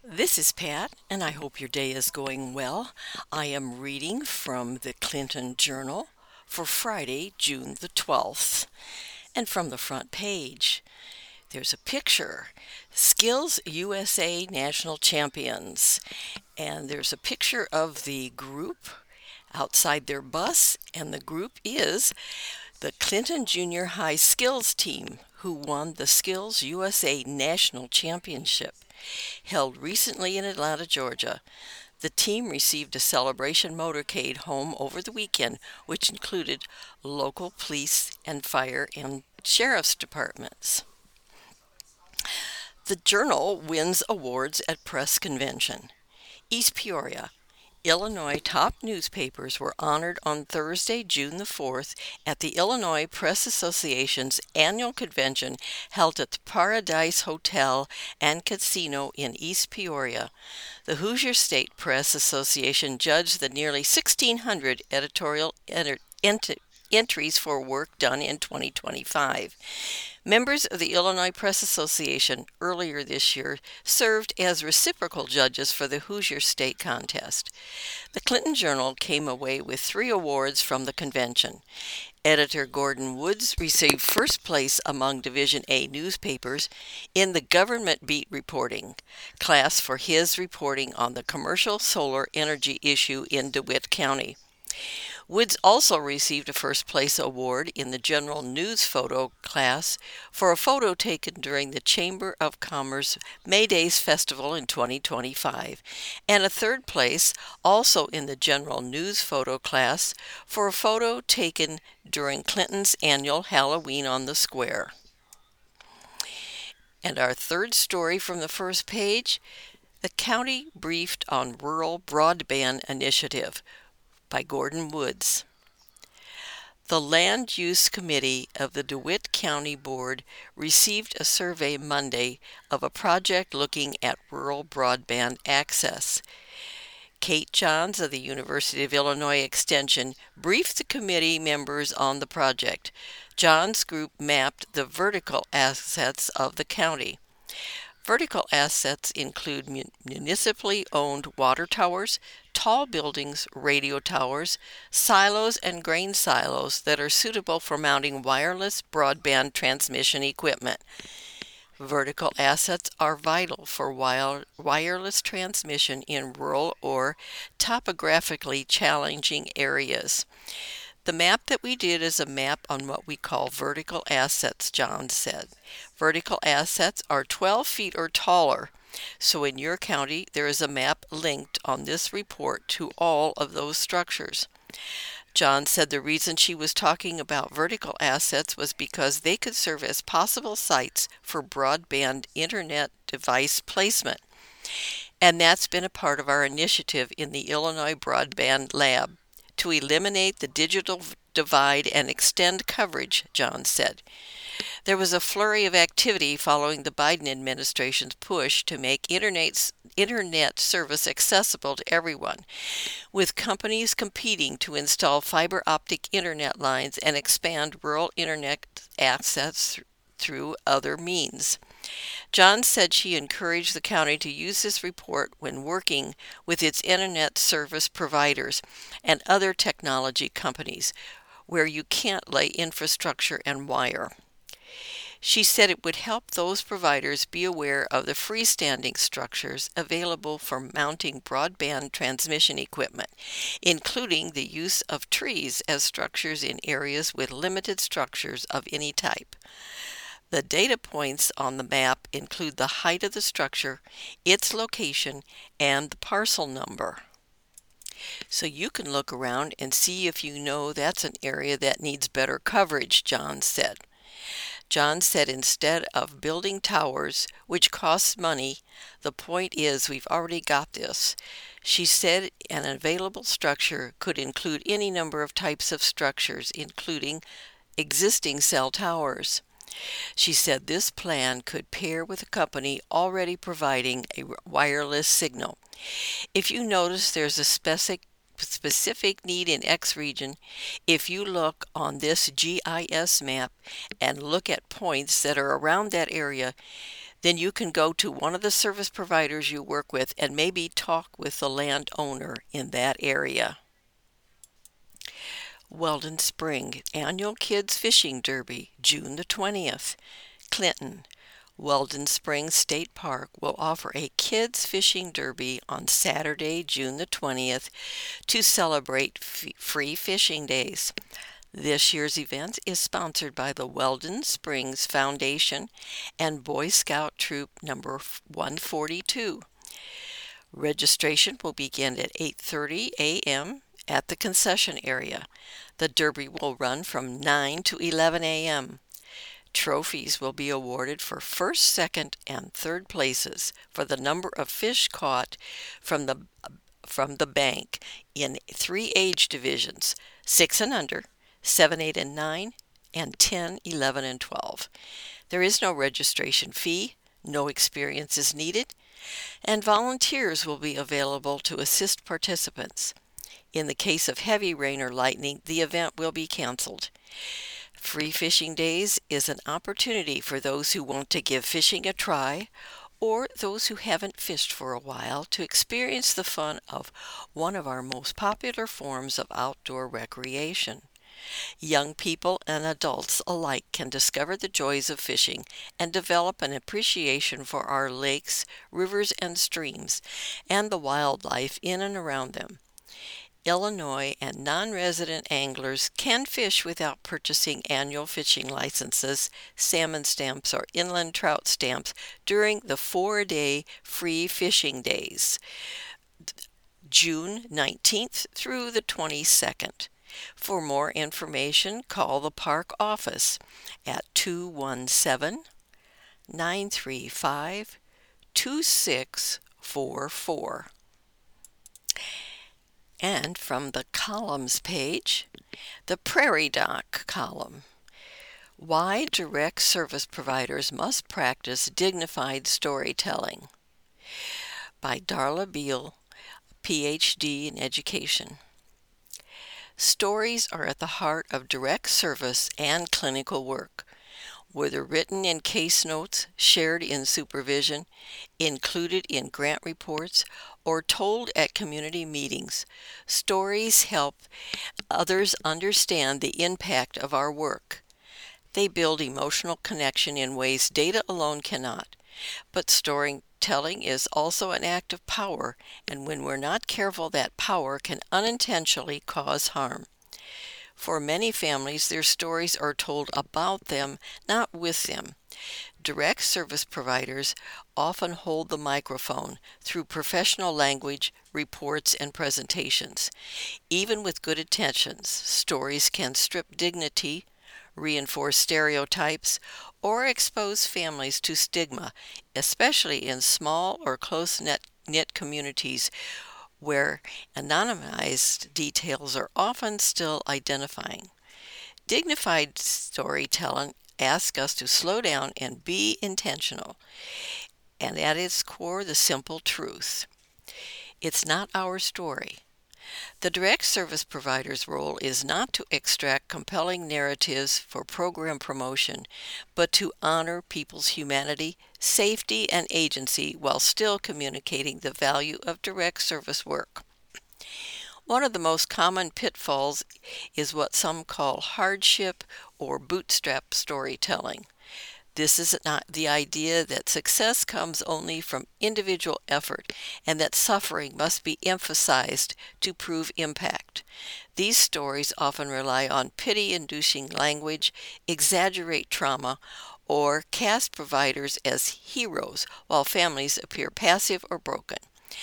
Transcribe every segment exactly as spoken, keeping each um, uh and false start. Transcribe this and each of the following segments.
This is Pat, and I hope your day is going well. I am reading from the Clinton Journal for Friday, June the twelfth. And from the front page, there's a picture Skills U S A National Champions. And there's a picture of the group outside their bus, and the group is the Clinton Junior High Skills Team, who won the Skills U S A National Championship, held recently in Atlanta, Georgia. The team received a celebration motorcade home over the weekend, which included local police and fire and sheriff's departments. The Journal wins awards at press convention. East Peoria, Illinois top newspapers were honored on Thursday, June the fourth, at the Illinois Press Association's annual convention held at the Paradise Hotel and Casino in East Peoria. The Hoosier State Press Association judged the nearly sixteen hundred editorial enter- ent- entries for work done in twenty twenty-five. Members of the Illinois Press Association earlier this year served as reciprocal judges for the Hoosier State contest. The Clinton Journal came away with three awards from the convention. Editor Gordon Woods received first place among Division A newspapers in the Government Beat reporting class for his reporting on the commercial solar energy issue in DeWitt County. Woods also received a first place award in the General News Photo class for a photo taken during the Chamber of Commerce May Days Festival in twenty twenty-five, and a third place also in the General News Photo class for a photo taken during Clinton's annual Halloween on the Square. And our third story from the first page, the county briefed on rural broadband initiative by Gordon Woods. The Land Use Committee of the DeWitt County Board received a survey Monday of a project looking at rural broadband access. Kate Johns of the University of Illinois Extension briefed the committee members on the project. Johns' group mapped the vertical assets of the county. Vertical assets include mun- municipally owned water towers, tall buildings, radio towers, silos, and grain silos that are suitable for mounting wireless broadband transmission equipment. Vertical assets are vital for wire- wireless transmission in rural or topographically challenging areas. The map that we did is a map on what we call vertical assets, John said. Vertical assets are twelve feet or taller. So in your county, there is a map linked on this report to all of those structures. John said the reason she was talking about vertical assets was because they could serve as possible sites for broadband internet device placement. And that's been a part of our initiative in the Illinois Broadband Lab to eliminate the digital divide and extend coverage, John said. There was a flurry of activity following the Biden administration's push to make internet, internet service accessible to everyone, with companies competing to install fiber optic internet lines and expand rural internet access th- through other means. John said she encouraged the county to use this report when working with its internet service providers and other technology companies where you can't lay infrastructure and wire. She said it would help those providers be aware of the freestanding structures available for mounting broadband transmission equipment, including the use of trees as structures in areas with limited structures of any type. The data points on the map include the height of the structure, its location, and the parcel number. So you can look around and see if you know that's an area that needs better coverage, John said. John said instead of building towers, which costs money, the point is we've already got this. She said an available structure could include any number of types of structures, including existing cell towers. She said this plan could pair with a company already providing a wireless signal. If you notice there's a specific specific need in X region, if you look on this G I S map and look at points that are around that area, Then you can go to one of the service providers you work with and maybe talk with the landowner in that area. Weldon Spring Annual Kids Fishing Derby, June the twentieth. Clinton. Weldon Springs State Park will offer a kids fishing derby on Saturday, June the twentieth to celebrate f- free fishing days. This year's event is sponsored by the Weldon Springs Foundation and Boy Scout Troop number one forty-two. Registration will begin at eight thirty a.m. at the concession area. The derby will run from nine to eleven a.m. Trophies will be awarded for first, second, and third places for the number of fish caught from the from the bank in three age divisions: six and under, seven, eight, and nine, and ten, eleven, and twelve. There is no registration fee, no experience is needed, and volunteers will be available to assist participants. In the case of heavy rain or lightning, the event will be canceled. Free Fishing Days is an opportunity for those who want to give fishing a try or those who haven't fished for a while to experience the fun of one of our most popular forms of outdoor recreation. Young people and adults alike can discover the joys of fishing and develop an appreciation for our lakes, rivers, and streams, and the wildlife in and around them. Illinois and non-resident anglers can fish without purchasing annual fishing licenses, salmon stamps, or inland trout stamps during the four-day free fishing days, June nineteenth through the twenty-second. For more information, call the park office at two one seven, nine three five, two six four four. And from the columns page, the Prairie Doc column. Why direct service providers must practice dignified storytelling, by Darla Beal, P H D in education. Stories are at the heart of direct service and clinical work. Whether written in case notes, shared in supervision, included in grant reports, or told at community meetings, stories help others understand the impact of our work. They build emotional connection in ways data alone cannot. But storytelling is also an act of power, and when we're not careful, that power can unintentionally cause harm. For many families, their stories are told about them, not with them. Direct service providers often hold the microphone through professional language, reports, and presentations. Even with good intentions, stories can strip dignity, reinforce stereotypes, or expose families to stigma, especially in small or close-knit knit communities where anonymized details are often still identifying. Dignified storytelling asks us to slow down and be intentional, and at its core, the simple truth: it's not our story. The direct service provider's role is not to extract compelling narratives for program promotion, but to honor people's humanity, safety, and agency while still communicating the value of direct service work. One of the most common pitfalls is what some call hardship or bootstrap storytelling. This is not the idea that success comes only from individual effort and that suffering must be emphasized to prove impact. These stories often rely on pity-inducing language, exaggerate trauma, or cast providers as heroes while families appear passive or broken.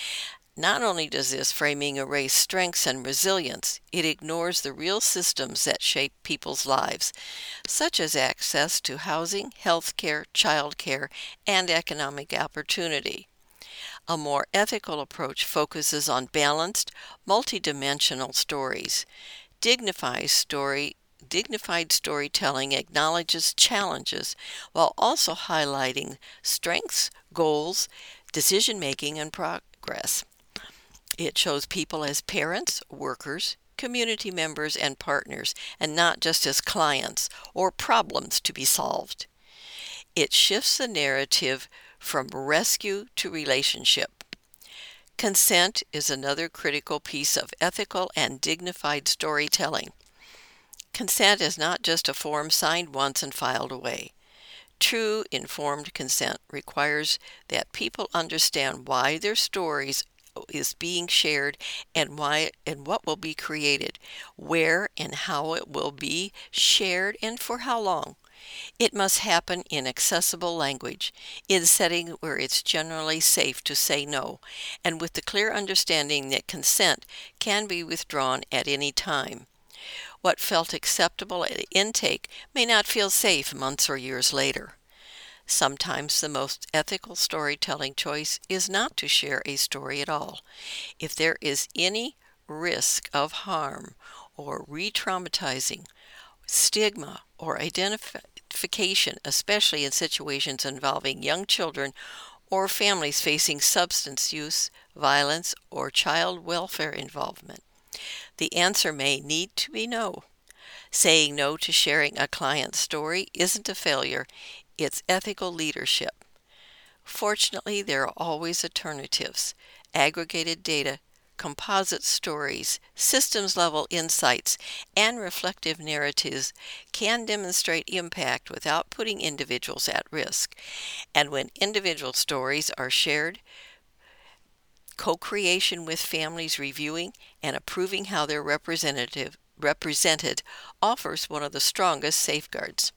Not only does this framing erase strengths and resilience, it ignores the real systems that shape people's lives, such as access to housing, health care, child care, and economic opportunity. A more ethical approach focuses on balanced, multidimensional stories. Dignified story Dignified storytelling acknowledges challenges while also highlighting strengths, goals, decision-making, and progress. It shows people as parents, workers, community members, and partners, and not just as clients or problems to be solved. It shifts the narrative from rescue to relationship. Consent is another critical piece of ethical and dignified storytelling. Consent is not just a form signed once and filed away. True informed consent requires that people understand why their stories is being shared and why and what will be created, where and how it will be shared and for how long. It must happen in accessible language, in a setting where it's generally safe to say no, and with the clear understanding that consent can be withdrawn at any time. What felt acceptable at intake may not feel safe months or years later. Sometimes the most ethical storytelling choice is not to share a story at all. If there is any risk of harm or re-traumatizing, stigma, or identification, especially in situations involving young children or families facing substance use, violence, or child welfare involvement, the answer may need to be no. Saying no to sharing a client's story isn't a failure, it's ethical leadership. Fortunately, there are always alternatives. Aggregated data, composite stories, systems-level insights, and reflective narratives can demonstrate impact without putting individuals at risk. And when individual stories are shared, co-creation with families reviewing and approving how they're representative represented offers one of the strongest safeguards.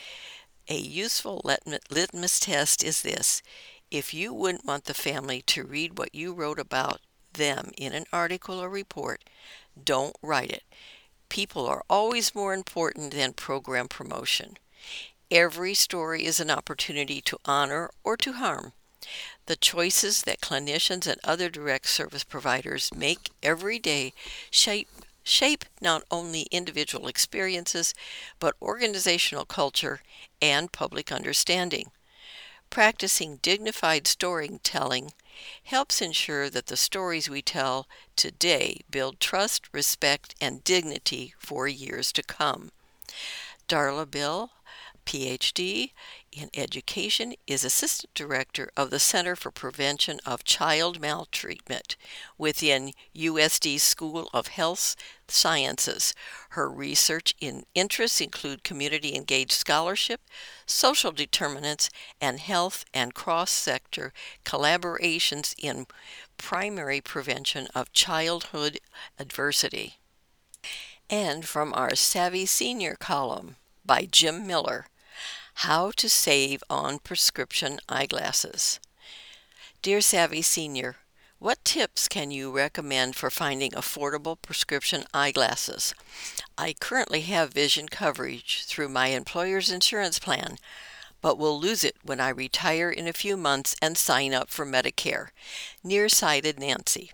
A useful litmus test is this: if you wouldn't want the family to read what you wrote about them in an article or report, don't write it. People are always more important than program promotion. Every story is an opportunity to honor or to harm. The choices that clinicians and other direct service providers make every day shape shape not only individual experiences, but organizational culture and public understanding. Practicing dignified storytelling helps ensure that the stories we tell today build trust, respect, and dignity for years to come. Darla Bill, P H D in education, is Assistant Director of the Center for Prevention of Child Maltreatment within U S D's School of Health Sciences. Her research in interests include community engaged scholarship, social determinants, and health and cross-sector collaborations in primary prevention of childhood adversity. And from our Savvy Senior column by Jim Miller, How to Save on Prescription Eyeglasses. Dear Savvy Senior, what tips can you recommend for finding affordable prescription eyeglasses? I currently have vision coverage through my employer's insurance plan, but will lose it when I retire in a few months and sign up for Medicare. Nearsighted Nancy.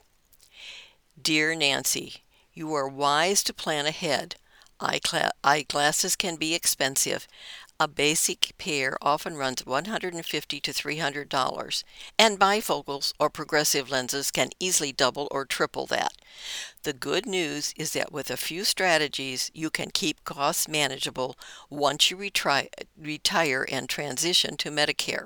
Dear Nancy, you are wise to plan ahead. Eyeglasses can be expensive. A basic pair often runs one hundred fifty dollars to three hundred dollars, and bifocals or progressive lenses can easily double or triple that. The good news is that with a few strategies, you can keep costs manageable once you retry, retire and transition to Medicare.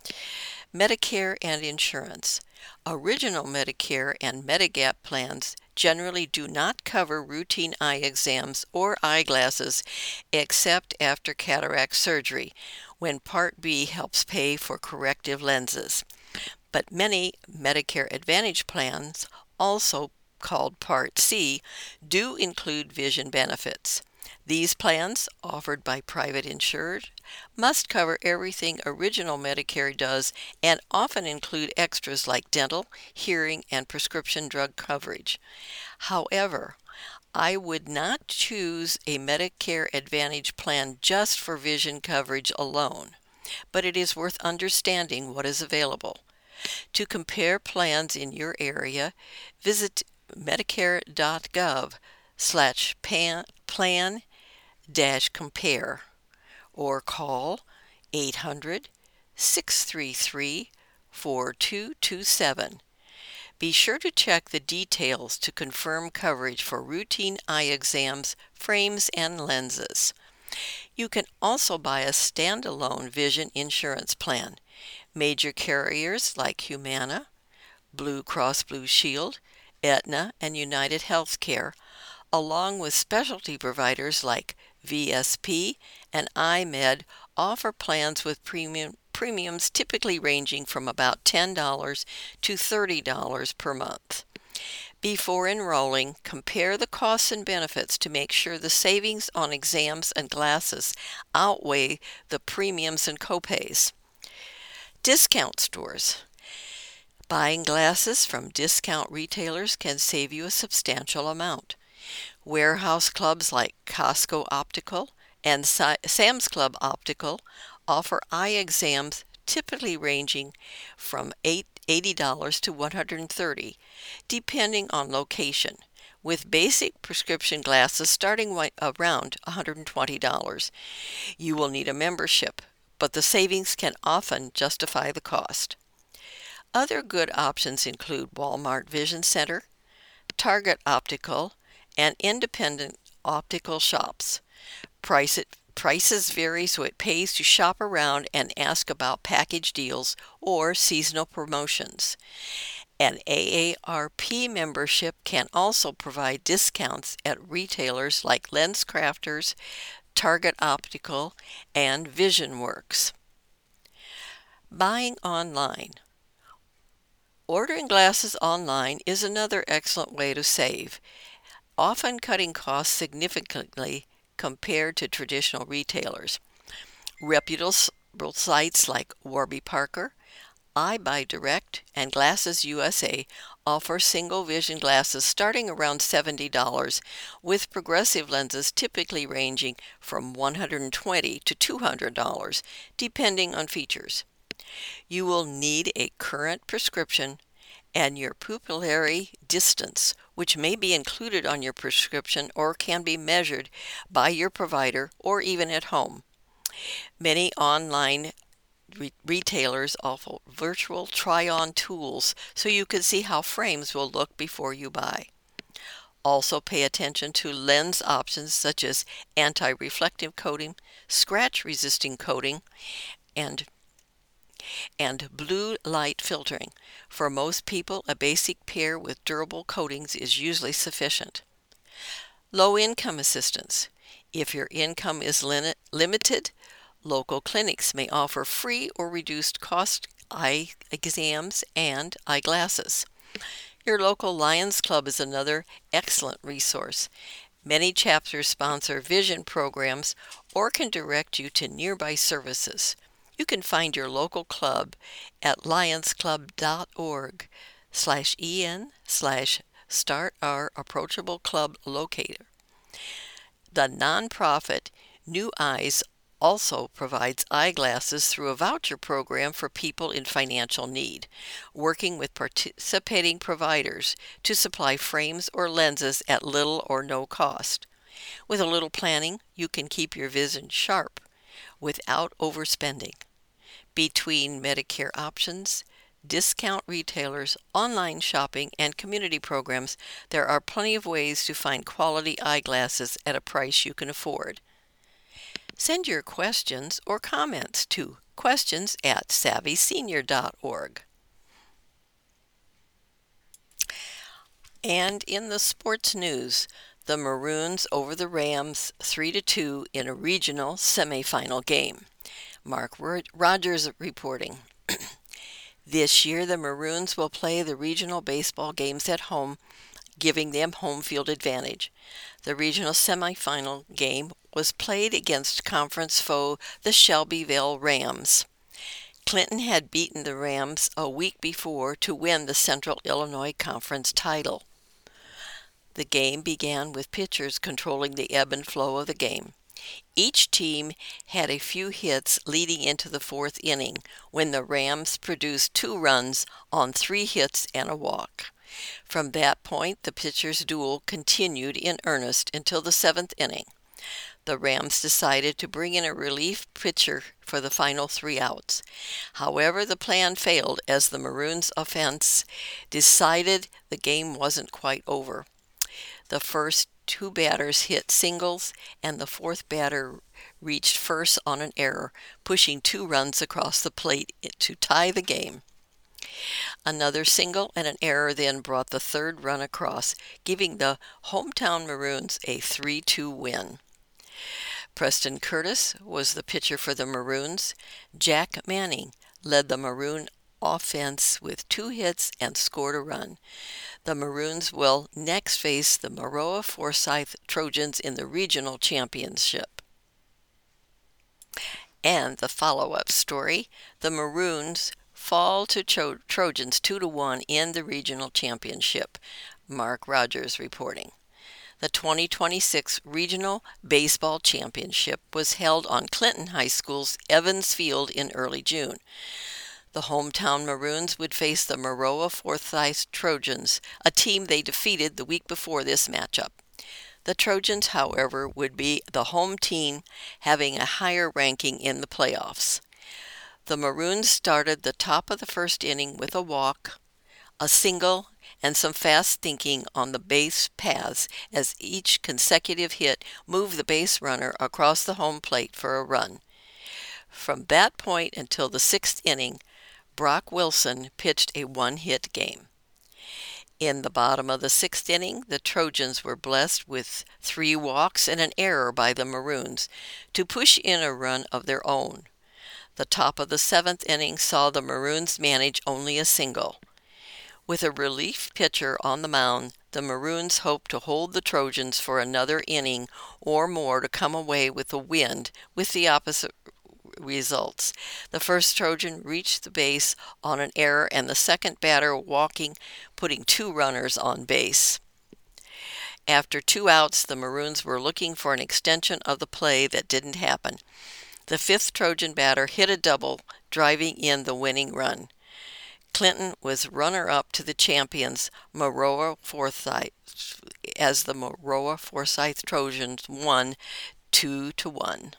Medicare and insurance. Original Medicare and Medigap plans generally do not cover routine eye exams or eyeglasses except after cataract surgery, when Part B helps pay for corrective lenses. But many Medicare Advantage plans, also called Part C, do include vision benefits. These plans, offered by private insurers, must cover everything Original Medicare does and often include extras like dental, hearing, and prescription drug coverage. However, I would not choose a Medicare Advantage plan just for vision coverage alone, but it is worth understanding what is available. To compare plans in your area, visit medicare.gov slash plan dash compare or call eight hundred, six three three, four two two seven. Be sure to check the details to confirm coverage for routine eye exams, frames, and lenses. You can also buy a standalone vision insurance plan. Major carriers like Humana, Blue Cross Blue Shield, Aetna, and United Healthcare, along with specialty providers like V S P and iMed, offer plans with premium premiums typically ranging from about ten dollars to thirty dollars per month. Before enrolling, compare the costs and benefits to make sure the savings on exams and glasses outweigh the premiums and copays. Discount stores. Buying glasses from discount retailers can save you a substantial amount. Warehouse clubs like Costco Optical and Sam's Club Optical offer eye exams typically ranging from eighty dollars to one hundred thirty dollars, depending on location, with basic prescription glasses starting around one hundred twenty dollars. You will need a membership, but the savings can often justify the cost. Other good options include Walmart Vision Center, Target Optical, and independent optical shops. Price it, prices vary, so it pays to shop around and ask about package deals or seasonal promotions. An A A R P membership can also provide discounts at retailers like LensCrafters, Target Optical, and VisionWorks. Buying online. Ordering glasses online is another excellent way to save, often cutting costs significantly compared to traditional retailers. Reputable sites like Warby Parker, iBuyDirect, and Glasses U S A offer single vision glasses starting around seventy dollars, with progressive lenses typically ranging from one hundred twenty dollars to two hundred dollars, depending on features. You will need a current prescription and your pupillary distance, which may be included on your prescription or can be measured by your provider or even at home. Many online re- retailers offer virtual try-on tools so you can see how frames will look before you buy. Also pay attention to lens options such as anti-reflective coating, scratch-resisting coating, and and blue light filtering. For most people, a basic pair with durable coatings is usually sufficient. Low income assistance. If your income is limit, limited, local clinics may offer free or reduced cost eye exams and eyeglasses. Your local Lions Club is another excellent resource. Many chapters sponsor vision programs or can direct you to nearby services. You can find your local club at lionsclub.org slash en slash start our approachable club locator. The nonprofit New Eyes also provides eyeglasses through a voucher program for people in financial need, working with participating providers to supply frames or lenses at little or no cost. With a little planning, you can keep your vision sharp without overspending. Between Medicare options, discount retailers, online shopping, and community programs, there are plenty of ways to find quality eyeglasses at a price you can afford. Send your questions or comments to questions at savvy senior dot org. And in the sports news, the Maroons over the Rams three to two in a regional semifinal game. Mark Rogers reporting. This year, the Maroons will play the regional baseball games at home, giving them home field advantage. The regional semifinal game was played against conference foe the Shelbyville Rams. Clinton had beaten the Rams a week before to win the Central Illinois Conference title. The game began with pitchers controlling the ebb and flow of the game. Each team had a few hits leading into the fourth inning when the Rams produced two runs on three hits and a walk. From that point, the pitchers' duel continued in earnest until the seventh inning. The Rams decided to bring in a relief pitcher for the final three outs. However, the plan failed as the Maroons' offense decided the game wasn't quite over. The first two batters hit singles, and the fourth batter reached first on an error, pushing two runs across the plate to tie the game. Another single and an error then brought the third run across, giving the hometown Maroons a three two win. Preston Curtis was the pitcher for the Maroons. Jack Manning led the Maroon offense with two hits and scored a run. The Maroons will next face the Maroa Forsyth Trojans in the regional championship. And the follow-up story, the Maroons fall to Tro- Trojans two to one in the regional championship. Mark Rogers reporting. The twenty twenty-six Regional Baseball Championship was held on Clinton High School's Evans Field in early June. The hometown Maroons would face the Maroa Forsyth Trojans, a team they defeated the week before this matchup. The Trojans, however, would be the home team, having a higher ranking in the playoffs. The Maroons started the top of the first inning with a walk, a single, and some fast thinking on the base paths as each consecutive hit moved the base runner across the home plate for a run. From that point until the sixth inning, Brock Wilson pitched a one-hit game. In the bottom of the sixth inning, the Trojans were blessed with three walks and an error by the Maroons to push in a run of their own. The top of the seventh inning saw the Maroons manage only a single. With a relief pitcher on the mound, the Maroons hoped to hold the Trojans for another inning or more to come away with a win, with the opposite results. The first Trojan reached the base on an error and the second batter walking, putting two runners on base. After two outs, the Maroons were looking for an extension of the play that didn't happen. The fifth Trojan batter hit a double, driving in the winning run. Clinton was runner-up to the champions, Maroa Forsyth, as the Maroa Forsyth Trojans won two to one.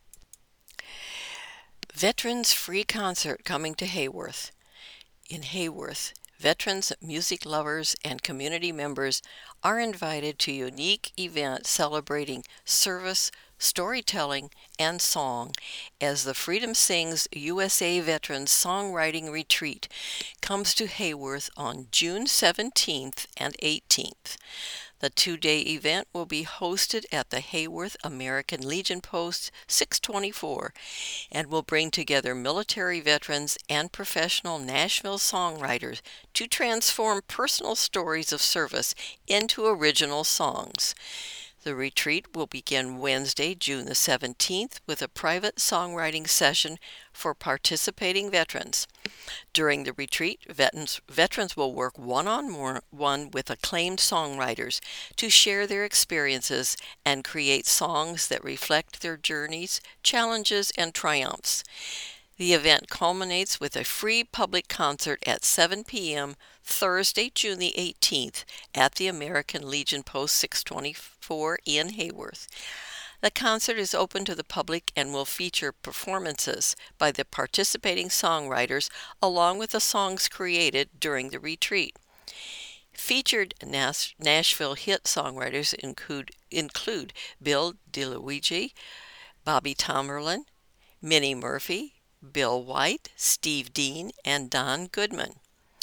Veterans Free Concert coming to Hayworth. In Hayworth, veterans, music lovers, and community members are invited to a unique event celebrating service, storytelling, and song as the Freedom Sings U S A Veterans Songwriting Retreat comes to Hayworth on June seventeenth and eighteenth. The two-day event will be hosted at the Hayworth American Legion Post six twenty-four and will bring together military veterans and professional Nashville songwriters to transform personal stories of service into original songs. The retreat will begin Wednesday, June the seventeenth, with a private songwriting session for participating veterans. During the retreat, veterans, veterans will work one-on-one with acclaimed songwriters to share their experiences and create songs that reflect their journeys, challenges, and triumphs. The event culminates with a free public concert at seven p.m. Thursday, June the eighteenth at the American Legion Post six twenty-four in Hayworth. The concert is open to the public and will feature performances by the participating songwriters along with the songs created during the retreat. Featured Nash- Nashville hit songwriters include, include Bill DeLuigi, Bobby Tomberlin, Minnie Murphy, Bill White, Steve Dean, and Don Goodman.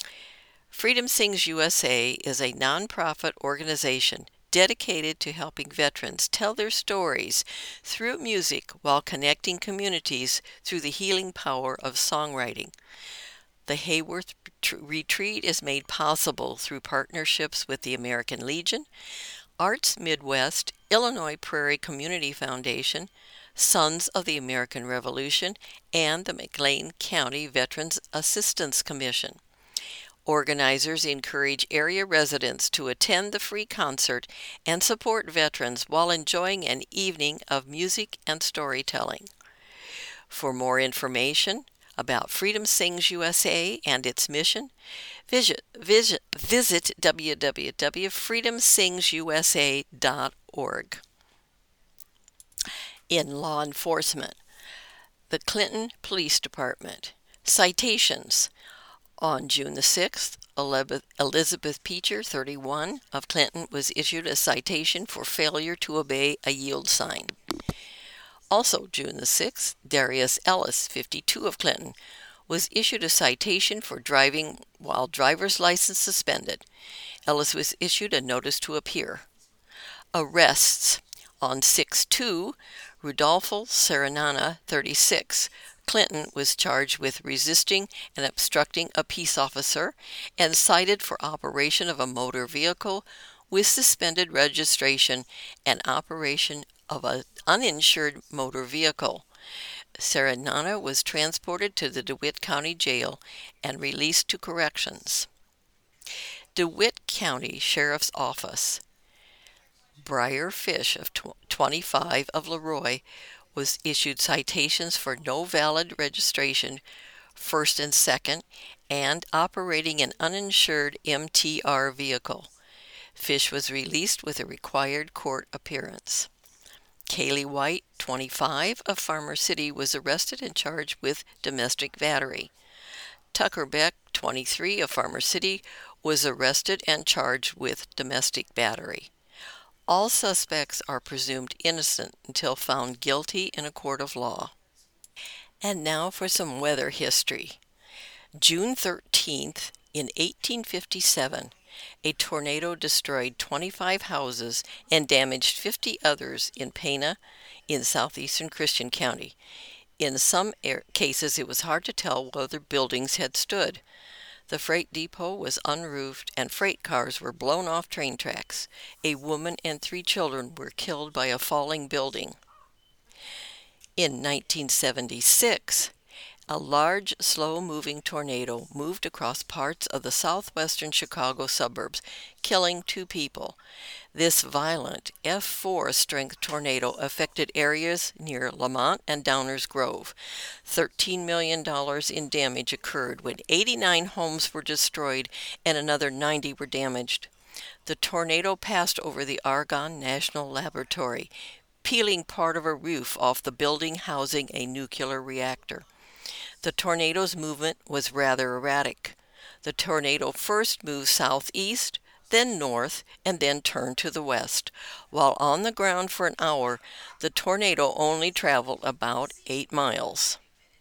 Freedom Sings U S A is a nonprofit organization dedicated to helping veterans tell their stories through music while connecting communities through the healing power of songwriting. The Hayworth Retreat is made possible through partnerships with the American Legion, Arts Midwest, Illinois Prairie Community Foundation, Sons of the American Revolution, and the McLean County Veterans Assistance Commission. Organizers encourage area residents to attend the free concert and support veterans while enjoying an evening of music and storytelling. For more information about Freedom Sings U S A and its mission, visit, visit, visit w w w dot freedom sings u s a dot org. In law enforcement, the Clinton Police Department. Citations. On June the sixth, Elizabeth Peacher, thirty-one, of Clinton was issued a citation for failure to obey a yield sign. Also, June the sixth, Darius Ellis, fifty-two, of Clinton, was issued a citation for driving while driver's license suspended. Ellis was issued a notice to appear. Arrests. On six two, Rudolfo Serenana, thirty-six, Clinton was charged with resisting and obstructing a peace officer and cited for operation of a motor vehicle with suspended registration and operation of an uninsured motor vehicle. Serenana was transported to the DeWitt County Jail and released to corrections. DeWitt County Sheriff's Office. Briar Fish, of twenty-five, of Leroy, was issued citations for no valid registration, first and second, and operating an uninsured M T R vehicle. Fish was released with a required court appearance. Kaylee White, twenty-five, of Farmer City, was arrested and charged with domestic battery. Tucker Beck, twenty-three, of Farmer City, was arrested and charged with domestic battery. All suspects are presumed innocent until found guilty in a court of law. And now for some weather history. June thirteenth, in eighteen fifty-seven, a tornado destroyed twenty-five houses and damaged fifty others in Pana, in southeastern Christian County. In some cases, it was hard to tell whether buildings had stood. The freight depot was unroofed and freight cars were blown off train tracks. A woman and three children were killed by a falling building. In nineteen seventy-six, a large, slow-moving tornado moved across parts of the southwestern Chicago suburbs, killing two people. This violent F four strength tornado affected areas near Lamont and Downers Grove. thirteen million dollars in damage occurred when eighty-nine homes were destroyed and another ninety were damaged. The tornado passed over the Argonne National Laboratory, peeling part of a roof off the building housing a nuclear reactor. The tornado's movement was rather erratic. The tornado first moved southeast, then north, and then turned to the west. While on the ground for an hour, the tornado only traveled about eight miles.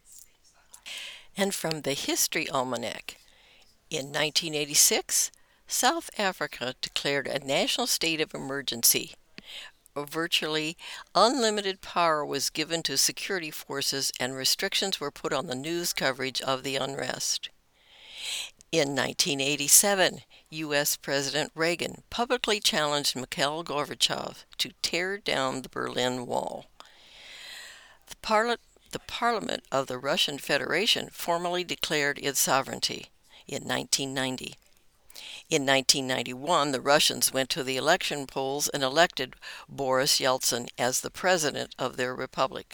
And from the History Almanac, in nineteen eighty-six, South Africa declared a national state of emergency. Virtually unlimited power was given to security forces and restrictions were put on the news coverage of the unrest. In nineteen eighty-seven, U S President Reagan publicly challenged Mikhail Gorbachev to tear down the Berlin Wall. The, Parla- the Parliament of the Russian Federation formally declared its sovereignty in nineteen ninety. In nineteen ninety-one, the Russians went to the election polls and elected Boris Yeltsin as the president of their republic.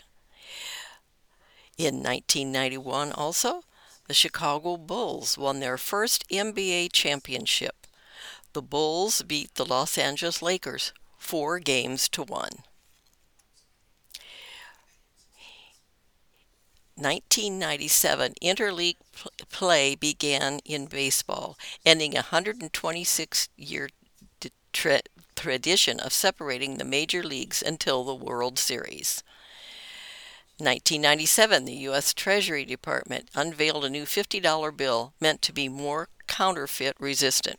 In nineteen ninety-one also, the Chicago Bulls won their first N B A championship. The Bulls beat the Los Angeles Lakers four games to one. nineteen ninety-seven interleague pl- play began in baseball, ending a one hundred twenty-six year tra- tradition of separating the major leagues until the World Series. nineteen ninety-seven, the U S Treasury Department unveiled a new fifty dollar bill meant to be more counterfeit resistant.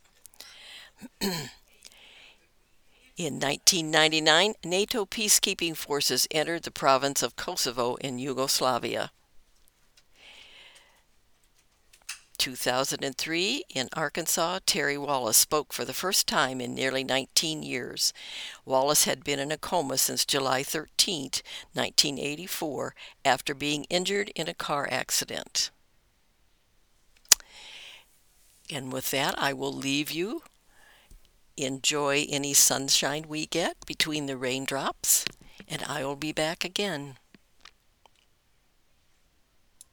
In nineteen ninety-nine, NATO peacekeeping forces entered the province of Kosovo in Yugoslavia. two thousand three, in Arkansas, Terry Wallace spoke for the first time in nearly nineteen years. Wallace had been in a coma since July thirteenth, nineteen eighty-four, after being injured in a car accident. And with that, I will leave you. Enjoy any sunshine we get between the raindrops, and I will be back again.